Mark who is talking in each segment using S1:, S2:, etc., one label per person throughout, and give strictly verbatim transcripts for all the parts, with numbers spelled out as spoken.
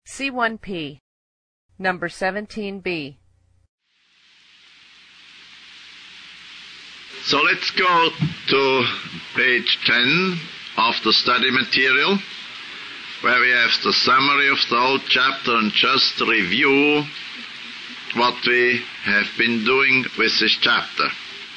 S1: C one P, number seventeen B.
S2: So let's go to page ten of the study material, where we have the summary of the whole chapter and just review what we have been doing with this chapter.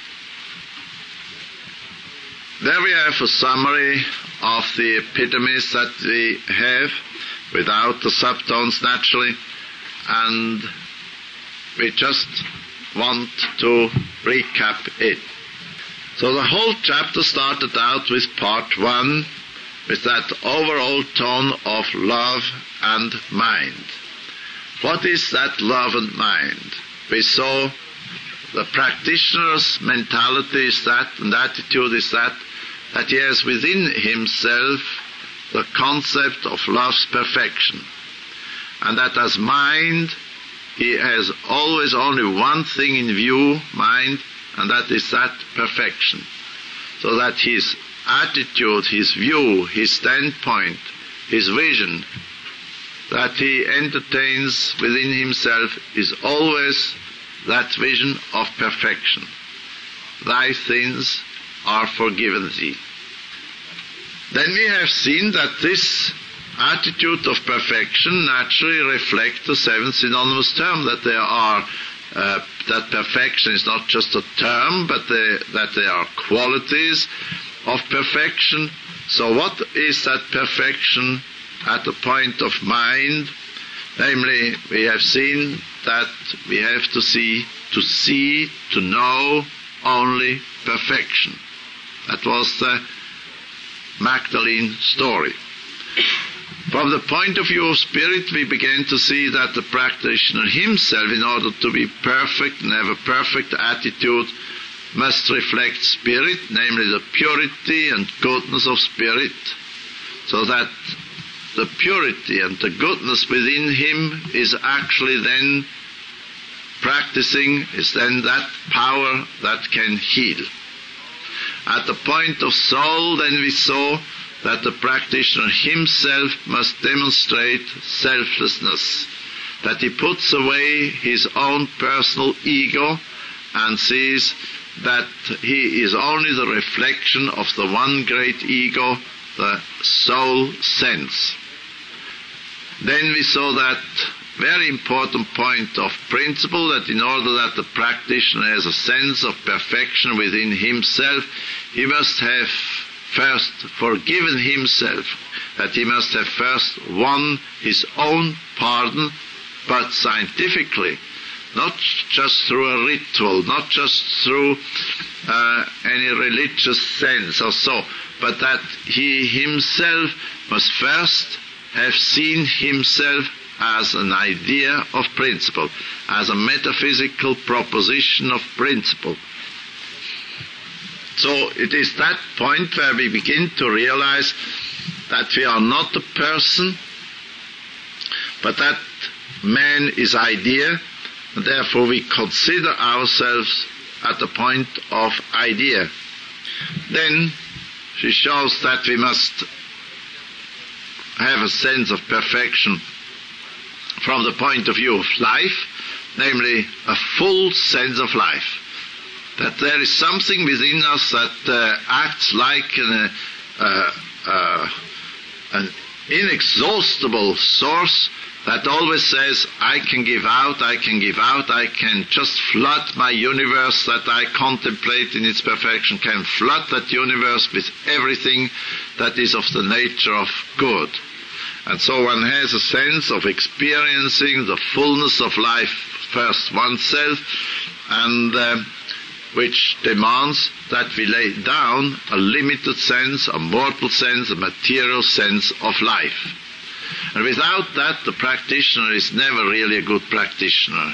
S2: There we have a summary of the epitomes that we have, without the subtones naturally, and we just want to recap it. So the whole chapter started out with part one, with that overall tone of love and mind. What is that love and mind? We saw the practitioner's mentality is that, and attitude is that, that he has within himself the concept of love's perfection. And that as mind, he has always only one thing in view, mind, and that is that perfection. So that his attitude, his view, his standpoint, his vision, that he entertains within himself is always that vision of perfection. Thy sins are forgiven thee. Then we have seen that this attitude of perfection naturally reflects the seven synonymous terms, that there are uh, that perfection is not just a term, but they, that there are qualities of perfection. So what is that perfection at the point of mind? Namely, we have seen that we have to see, to see, to know only perfection. That was the Magdalene story. From the point of view of spirit, we began to see that the practitioner himself, in order to be perfect and have a perfect attitude, must reflect spirit, namely the purity and goodness of spirit, so that the purity and the goodness within him is actually then practicing, is then that power that can heal. At the point of soul, then we saw that the practitioner himself must demonstrate selflessness, that he puts away his own personal ego and sees that he is only the reflection of the one great ego, the soul sense. Then we saw that very important point of principle, that in order that the practitioner has a sense of perfection within himself, he must have first forgiven himself, that he must have first won his own pardon, but scientifically, not just through a ritual, not just through uh, any religious sense or so, but that he himself must first have seen himself as an idea of principle, as a metaphysical proposition of principle. So it is that point where we begin to realize that we are not a person, but that man is idea, and therefore we consider ourselves at the point of idea. Then she shows that we must have a sense of perfection from the point of view of life, namely a full sense of life. That there is something within us that uh, acts like an, uh, uh, an inexhaustible source that always says, I can give out, I can give out, I can just flood my universe that I contemplate in its perfection, can flood that universe with everything that is of the nature of good. And so one has a sense of experiencing the fullness of life first oneself, and uh, which demands that we lay down a limited sense, a mortal sense, a material sense of life. And without that, the practitioner is never really a good practitioner.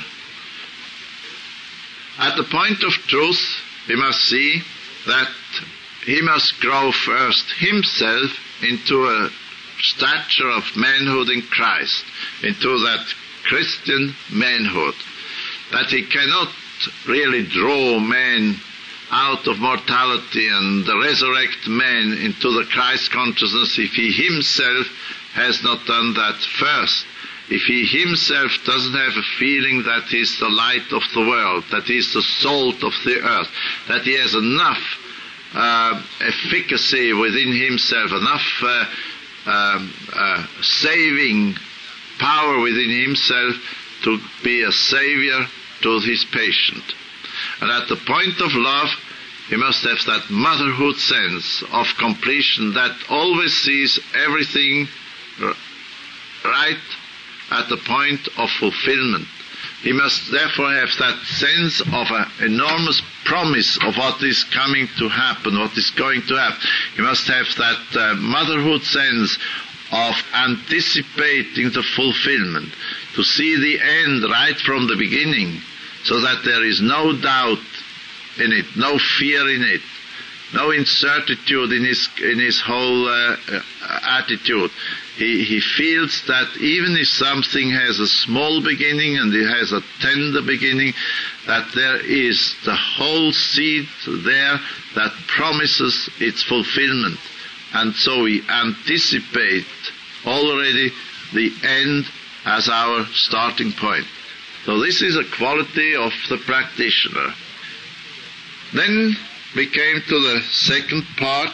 S2: At the point of truth, we must see that he must grow first himself into a stature of manhood in Christ, into that Christian manhood, that he cannot really draw man out of mortality and resurrect man into the Christ consciousness if he himself has not done that first, if he himself doesn't have a feeling that he's the light of the world, that he's the salt of the earth, that he has enough uh, efficacy within himself, enough uh, um, uh, saving power within himself to be a savior to his patient. And at the point of love, he must have that motherhood sense of completion that always sees everything right at the point of fulfillment. He must therefore have that sense of an enormous promise of what is coming to happen, what is going to happen. He must have that uh, motherhood sense of anticipating the fulfillment, to see the end right from the beginning, so that there is no doubt in it, no fear in it, no incertitude in his in his whole uh, attitude. He he feels that even if something has a small beginning and it has a tender beginning, that there is the whole seed there that promises its fulfillment. And so we anticipate already the end as our starting point. So this is a quality of the practitioner. Then we came to the second part,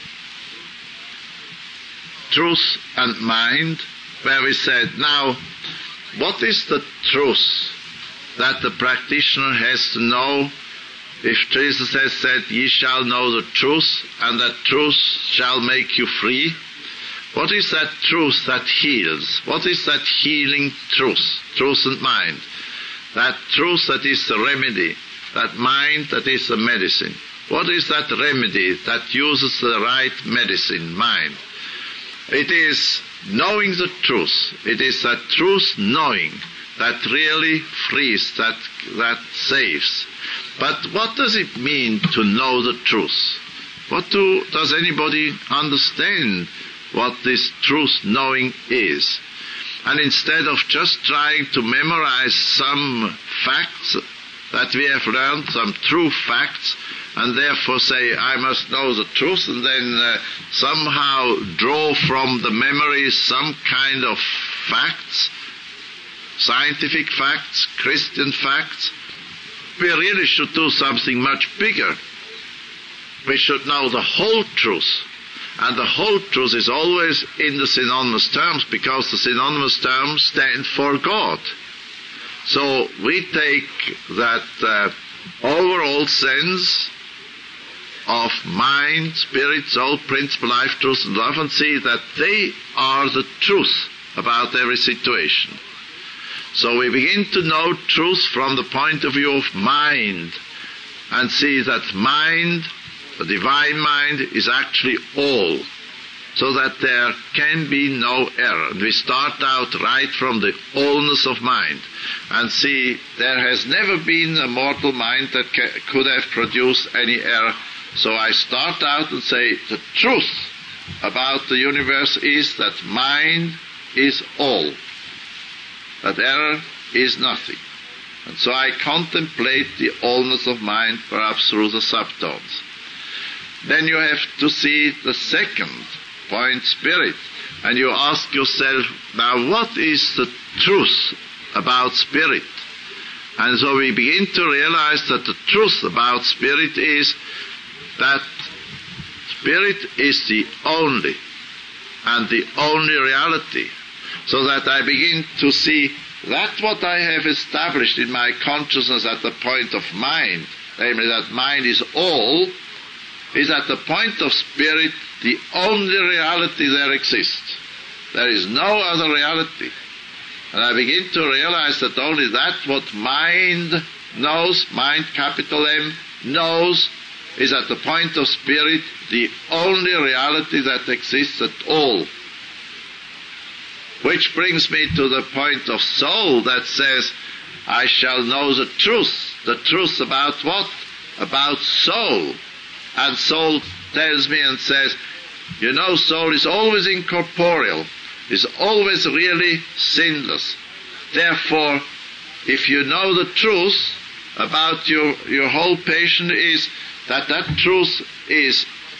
S2: truth and mind, where we said, now, what is the truth that the practitioner has to know? If Jesus has said, ye shall know the truth, and that truth shall make you free, what is that truth that heals? What is that healing truth, truth and mind? That truth that is the remedy, that mind that is the medicine. What is that remedy that uses the right medicine, mind? It is knowing the truth. It is that truth knowing that really frees, that, that saves. But what does it mean to know the truth? What do, does anybody understand what this truth knowing is? And instead of just trying to memorize some facts that we have learned, some true facts, and therefore say, I must know the truth, and then uh, somehow draw from the memory some kind of facts, scientific facts, Christian facts, we really should do something much bigger. We should know the whole truth. And the whole truth is always in the synonymous terms, because the synonymous terms stand for God. So we take that uh, overall sense of mind, spirit, soul, principle, life, truth, and love, and see that they are the truth about every situation. So we begin to know truth from the point of view of mind, and see that mind, the divine mind, is actually all, so that there can be no error. And we start out right from the allness of mind, and see there has never been a mortal mind that ca- could have produced any error. So I start out and say the truth about the universe is that mind is all, that error is nothing. And so I contemplate the allness of mind, perhaps through the subtones. Then you have to see the second point, spirit, and you ask yourself, now what is the truth about spirit? And so we begin to realize that the truth about spirit is that spirit is the only and the only reality. So that I begin to see that what I have established in my consciousness at the point of mind, namely that mind is all, is at the point of spirit the only reality there exists. There is no other reality. And I begin to realize that only that what mind knows, mind capital M, knows, is at the point of spirit the only reality that exists at all. Which brings me to the point of soul that says, I shall know the truth. The truth about what? About soul. And soul tells me and says, you know, soul is always incorporeal, is always really sinless. Therefore, if you know the truth about your, your whole patient, is that that truth is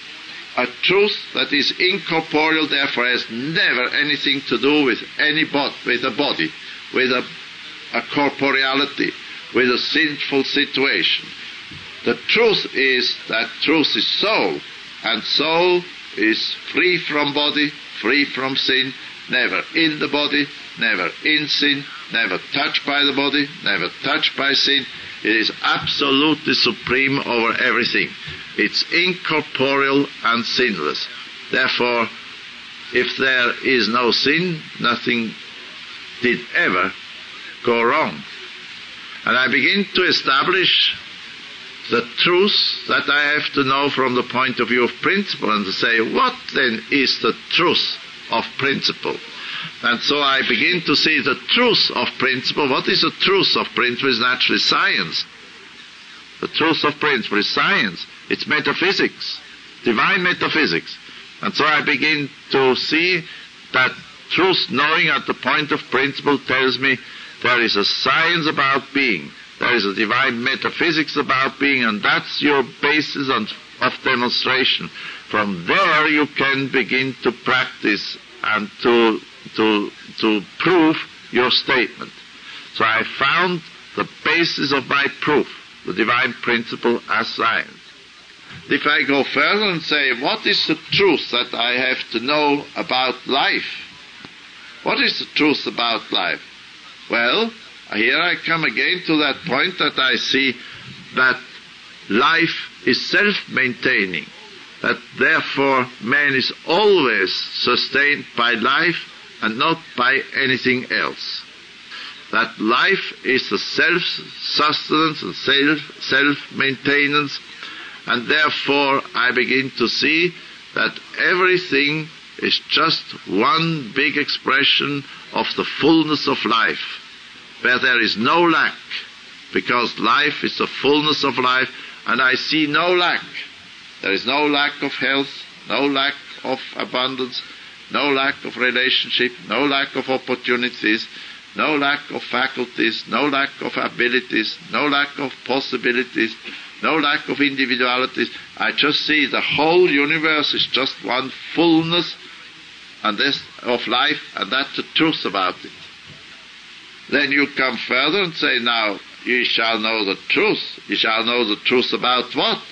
S2: a truth that is incorporeal, therefore has never anything to do with any bod- with a body, with a, a corporeality, with a sinful situation. The truth is that truth is soul, and soul is free from body, free from sin, never in the body, never in sin, never touched by the body, never touched by sin. It is absolutely supreme over everything. It's incorporeal and sinless. Therefore, if there is no sin, nothing did ever go wrong. And I begin to establish the truth that I have to know from the point of view of principle, and to say, what then is the truth of principle? And so I begin to see the truth of principle. What is the truth of principle? Is naturally science. The truth of principle is science. It's metaphysics, divine metaphysics. And so I begin to see that truth knowing at the point of principle tells me there is a science about being. There is a divine metaphysics about being, and that's your basis of demonstration. From there you can begin to practice and to to to prove your statement. So I found the basis of my proof, the divine principle as science. If I go further and say, what is the truth that I have to know about life? What is the truth about life? Well, here I come again to that point that I see that life is self-maintaining, that therefore man is always sustained by life and not by anything else. That life is the self-sustenance and self, self-maintenance, and therefore I begin to see that everything is just one big expression of the fullness of life, where there is no lack, because life is the fullness of life, and I see no lack. There is no lack of health, no lack of abundance, no lack of relationship, no lack of opportunities, no lack of faculties, no lack of abilities, no lack of possibilities, no lack of individualities. I just see the whole universe is just one fullness and this of life, and that's the truth about it. Then you come further and say, now, ye shall know the truth. Ye shall know the truth about what?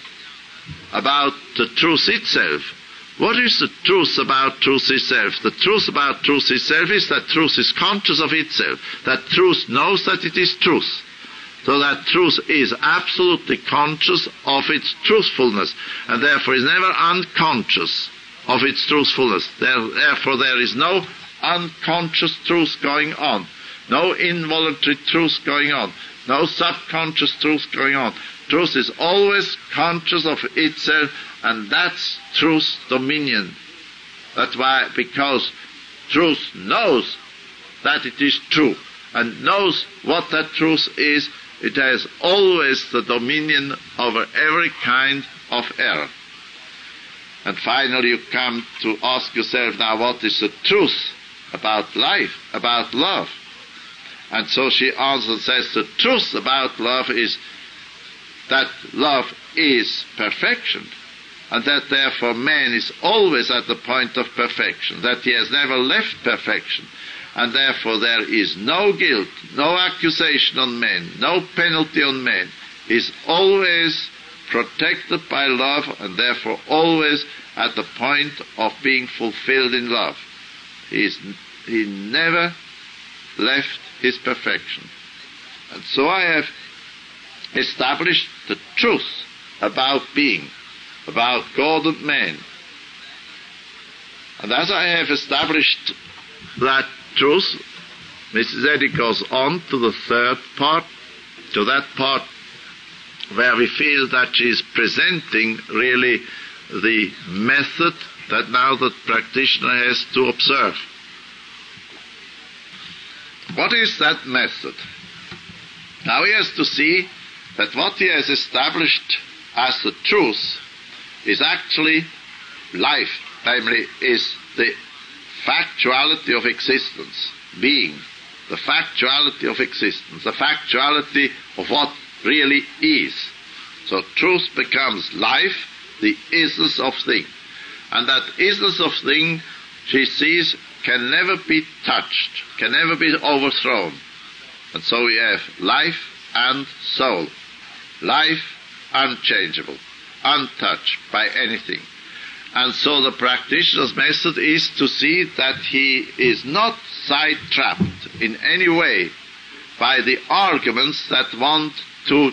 S2: About the truth itself. What is the truth about truth itself? The truth about truth itself is that truth is conscious of itself, that truth knows that it is truth. So that truth is absolutely conscious of its truthfulness, and therefore is never unconscious of its truthfulness. There, therefore there is no unconscious truth going on, no involuntary truth going on, no subconscious truth going on. Truth is always conscious of itself, and that's truth's dominion. That's why, because truth knows that it is true, and knows what that truth is, it has always the dominion over every kind of error. And finally you come to ask yourself, now what is the truth about life, about love? And so she answers and says, the truth about love is that love is perfection, and that therefore man is always at the point of perfection, that he has never left perfection, and therefore there is no guilt, no accusation on man, no penalty on man. He is always protected by love, and therefore always at the point of being fulfilled in love. He, is, he never left his perfection. And so I have established the truth about being, about God and man. And as I have established that truth, Missus Eddy goes on to the third part, to that part where we feel that she is presenting really the method that now the practitioner has to observe. What is that method? Now he has to see that what he has established as the truth is actually life, namely is the factuality of existence, being, the factuality of existence, the factuality of what really is. So truth becomes life, the isness of thing. And that isness of thing, she sees, can never be touched, can never be overthrown. And so we have life and soul. Life unchangeable, untouched by anything. And so the practitioner's method is to see that he is not side-trapped in any way by the arguments that want to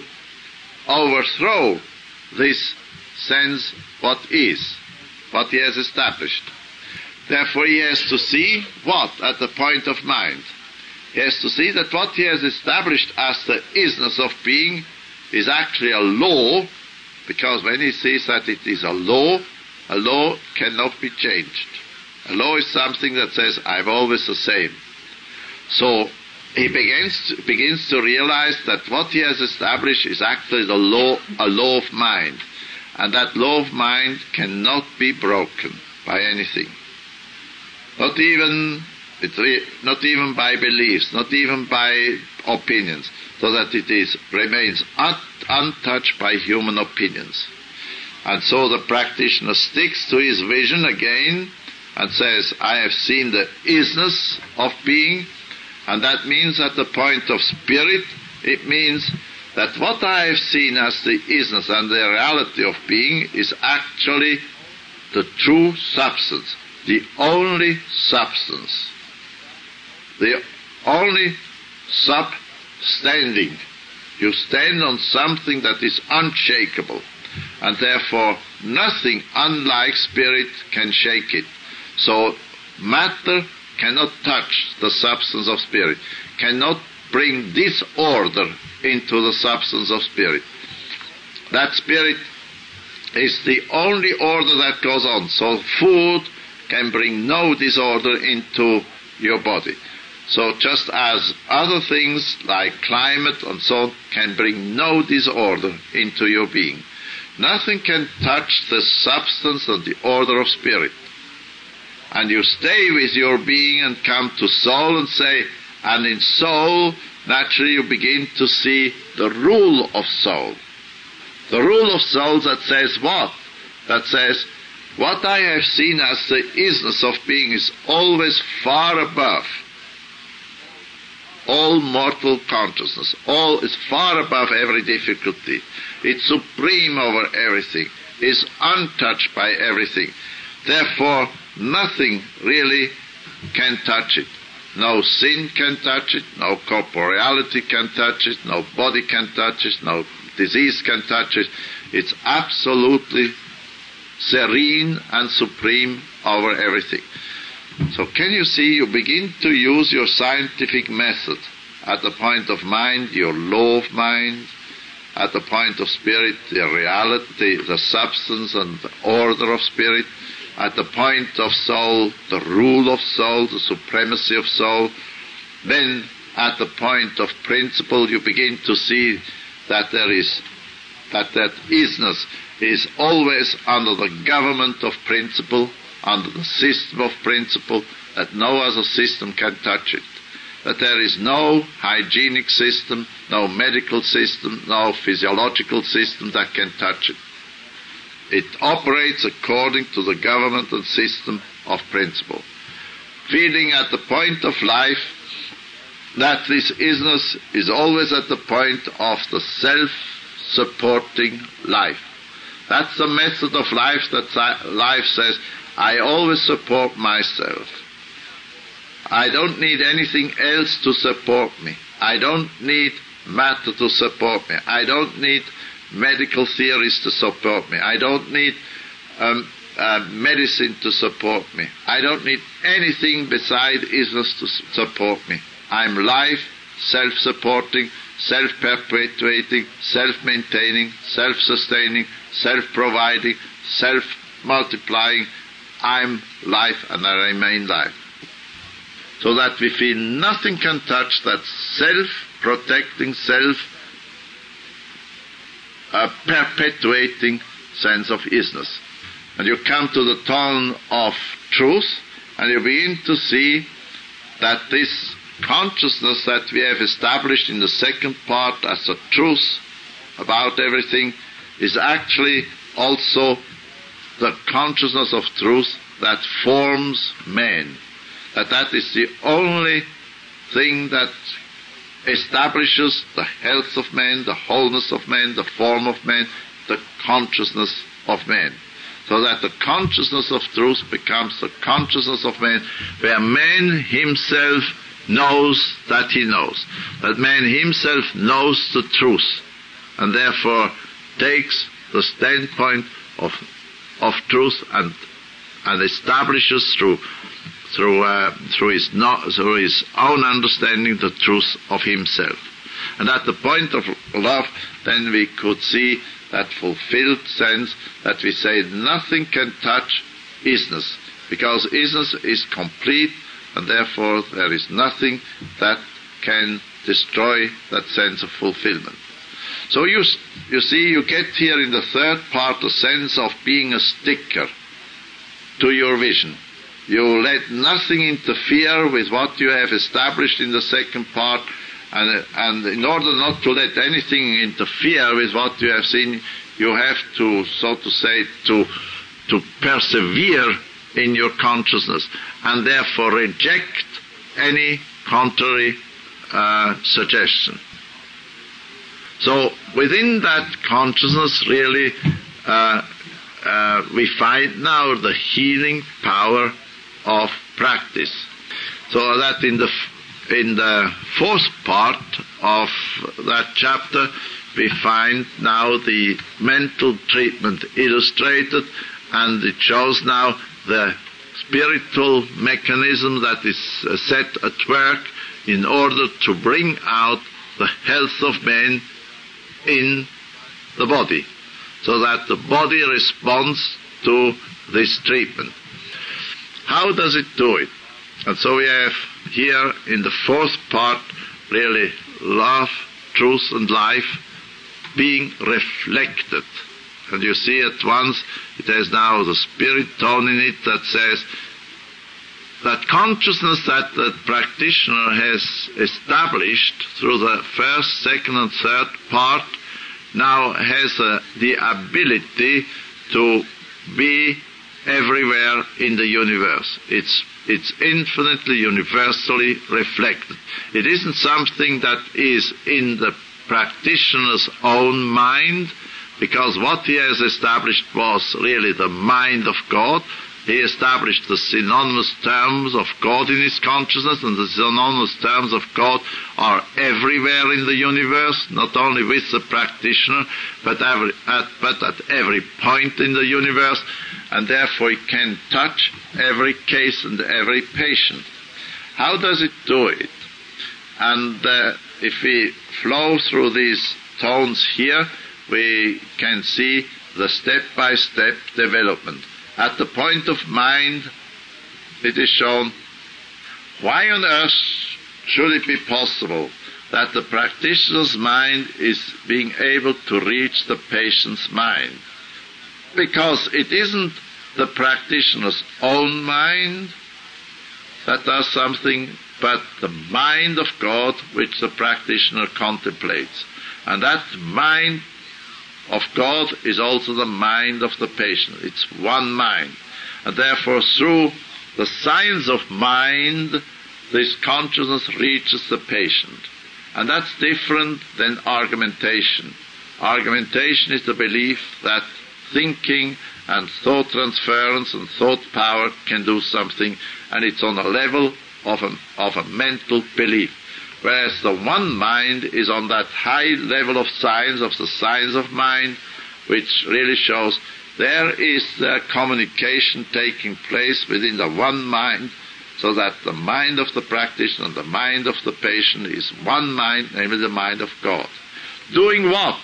S2: overthrow this sense what is, what he has established. Therefore he has to see what at the point of mind. He has to see that what he has established as the isness of being is actually a law, because when he sees that it is a law, a law cannot be changed. A law is something that says, I'm always the same. So he begins to, begins to realize that what he has established is actually the law, a law of mind. And that law of mind cannot be broken by anything. Not even, not even by beliefs, not even by opinions, so that it is, remains un, untouched by human opinions. And so the practitioner sticks to his vision again and says, I have seen the isness of being, and that means at the point of spirit, it means that what I have seen as the isness and the reality of being is actually the true substance, the only substance, the only substanding. You stand on something that is unshakable, and therefore nothing unlike spirit can shake it. So matter cannot touch the substance of spirit, cannot bring disorder into the substance of spirit. That spirit is the only order that goes on. So food can bring no disorder into your body. So just as other things like climate and so on can bring no disorder into your being, nothing can touch the substance and the order of spirit. And you stay with your being and come to soul and say, and in soul, naturally you begin to see the rule of soul. The rule of soul that says what? That says, what I have seen as the isness of being is always far above all mortal consciousness. All is far above every difficulty. It's supreme over everything. Is untouched by everything. Therefore, nothing really can touch it. No sin can touch it, no corporeality can touch it, no body can touch it, no disease can touch it. It's absolutely serene and supreme over everything. So can you see, you begin to use your scientific method at the point of mind, your law of mind, at the point of spirit, the reality, the substance and the order of spirit, at the point of soul, the rule of soul, the supremacy of soul. Then at the point of principle, you begin to see that there is, that that isness is always under the government of principle, under the system of principle, that no other system can touch it. That there is no hygienic system, no medical system, no physiological system that can touch it. It operates according to the government and system of principle. Feeling at the point of life that this isness is always at the point of the self-supporting life. That's the method of life that life says, I always support myself. I don't need anything else to support me. I don't need matter to support me. I don't need medical theories to support me. I don't need um, uh, medicine to support me. I don't need anything beside isness to support me. I'm life, self-supporting, self-perpetuating, self-maintaining, self-sustaining, self-providing, self-multiplying. I'm life and I remain life. So that we feel nothing can touch that self-protecting, self a perpetuating sense of isness. And you come to the tone of truth, and you begin to see that this consciousness that we have established in the second part as a truth about everything is actually also the consciousness of truth that forms man. That that is the only thing that establishes the health of man, the wholeness of man, the form of man, the consciousness of man. So that the consciousness of truth becomes the consciousness of man, where man himself knows that he knows. That man himself knows the truth, and therefore takes the standpoint of of truth and and establishes through through uh, through his no, through his own understanding the truth of himself. And at the point of love, then we could see that fulfilled sense that we say nothing can touch isness, because isness is complete, and therefore there is nothing that can destroy that sense of fulfillment. So you you see, you get here in the third part the sense of being a sticker to your vision. You let nothing interfere with what you have established in the second part, and, and in order not to let anything interfere with what you have seen, you have to, so to say, to, to persevere in your consciousness, and therefore reject any contrary uh, suggestion. So within that consciousness, really, uh, uh, we find now the healing power of practice. So that in the in the fourth part of that chapter, we find now the mental treatment illustrated, and it shows now the spiritual mechanism that is uh, set at work in order to bring out the health of man in the body, so that the body responds to this treatment. How does it do it? And so we have here in the fourth part really love, truth and life being reflected. And you see at once it has now the spirit tone in it that says that consciousness that the practitioner has established through the first, second and third part now has uh, the ability to be everywhere in the universe. It's it's infinitely universally reflected. It isn't something that is in the practitioner's own mind, because what he has established was really the mind of God. He established the synonymous terms of God in his consciousness, and the synonymous terms of God are everywhere in the universe, not only with the practitioner, but, every, at, but at every point in the universe, and therefore it can touch every case and every patient. How does it do it? And uh, if we flow through these tones here, we can see the step-by-step development. At the point of mind, it is shown, why on earth should it be possible that the practitioner's mind is being able to reach the patient's mind? Because it isn't the practitioner's own mind that does something, but the mind of God which the practitioner contemplates. And that mind of God is also the mind of the patient. It's one mind. And therefore, through the science of mind, this consciousness reaches the patient. And that's different than argumentation. Argumentation is the belief that thinking and thought transference and thought power can do something, and it's on a level of a, of a mental belief. Whereas the one mind is on that high level of science, of the science of mind, which really shows there is a communication taking place within the one mind, so that the mind of the practitioner and the mind of the patient is one mind, namely the mind of God. Doing what?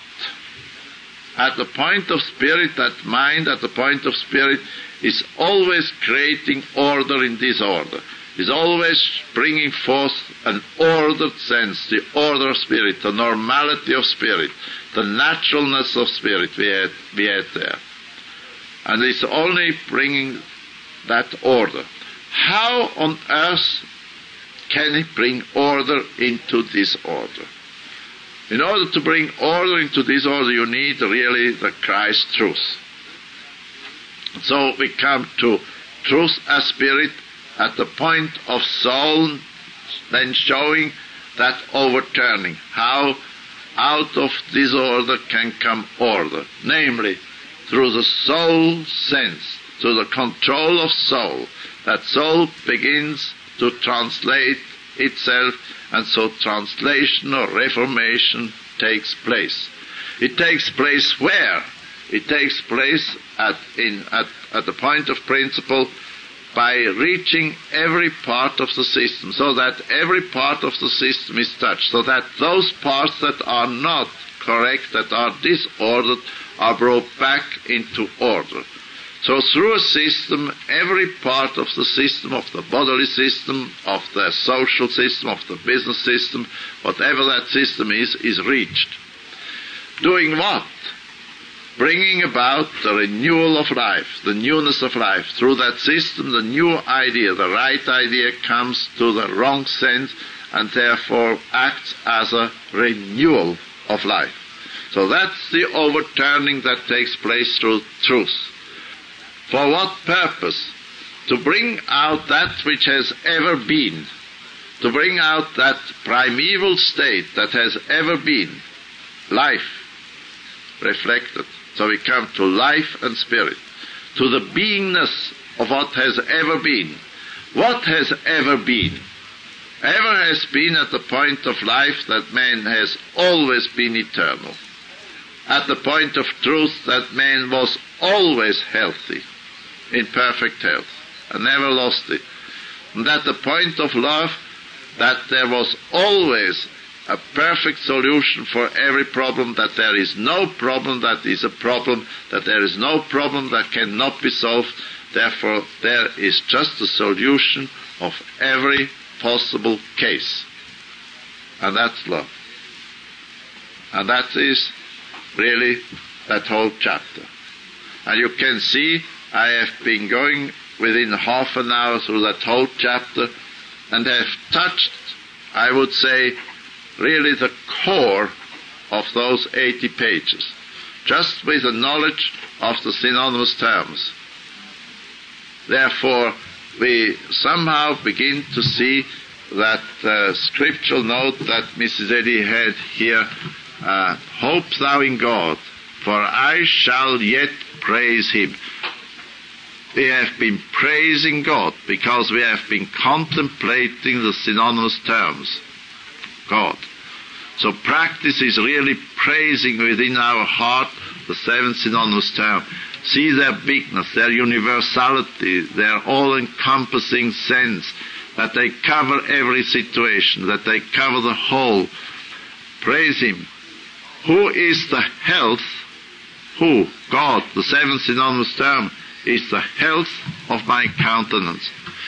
S2: At the point of spirit, that mind at the point of spirit is always creating order in disorder. Is always bringing forth an ordered sense, the order of spirit, the normality of spirit, the naturalness of spirit we had, we had there. And it's only bringing that order. How on earth can it bring order into disorder? In order to bring order into disorder, you need really the Christ truth. So we come to truth as spirit at the point of soul, then showing that overturning, how out of disorder can come order, namely through the soul sense, through the control of soul, that soul begins to translate itself, and so translation or reformation takes place. It takes place where? It takes place at, in, at, at the point of principle by reaching every part of the system, so that every part of the system is touched, so that those parts that are not correct, that are disordered, are brought back into order. So through a system, every part of the system, of the bodily system, of the social system, of the business system, whatever that system is, is reached. Doing what? Bringing about the renewal of life, the newness of life. Through that system, the new idea, the right idea, comes to the wrong sense and therefore acts as a renewal of life. So that's the overturning that takes place through truth. For what purpose? To bring out that which has ever been, to bring out that primeval state that has ever been, life reflected. So we come to life and spirit, to the beingness of what has ever been. What has ever been? Ever has been at the point of life that man has always been eternal. At the point of truth that man was always healthy, in perfect health, and never lost it. And at the point of love that there was always a perfect solution for every problem, that there is no problem that is a problem, that there is no problem that cannot be solved. Therefore, there is just a solution of every possible case. And that's love. And that is really that whole chapter. And you can see I have been going within half an hour through that whole chapter, and I have touched, I would say, really the core of those eighty pages, just with the knowledge of the synonymous terms. Therefore, we somehow begin to see that uh, scriptural note that Missus Eddy had here, uh, hope thou in God, for I shall yet praise him. We have been praising God because we have been contemplating the synonymous terms, God. So practice is really praising within our heart the seven synonymous terms. See their bigness, their universality, their all-encompassing sense, that they cover every situation, that they cover the whole. Praise him. Who is the health? Who? God, the seven synonymous terms, is the health of my countenance.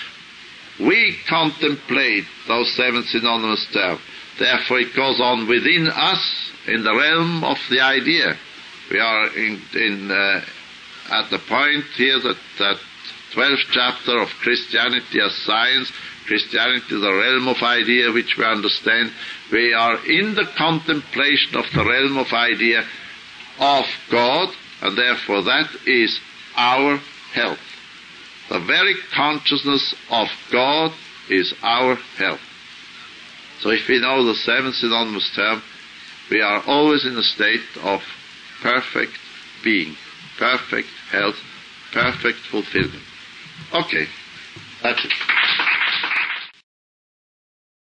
S2: We contemplate those seven synonymous terms. Therefore it goes on within us in the realm of the idea. We are in, in uh, at the point here that that twelfth chapter of Christianity as science, Christianity the realm of idea which we understand. We are in the contemplation of the realm of idea of God, and therefore that is our health. The very consciousness of God is our health. So if we know the seven synonymous terms, we are always in a state of perfect being, perfect health, perfect fulfillment. Okay, that's it.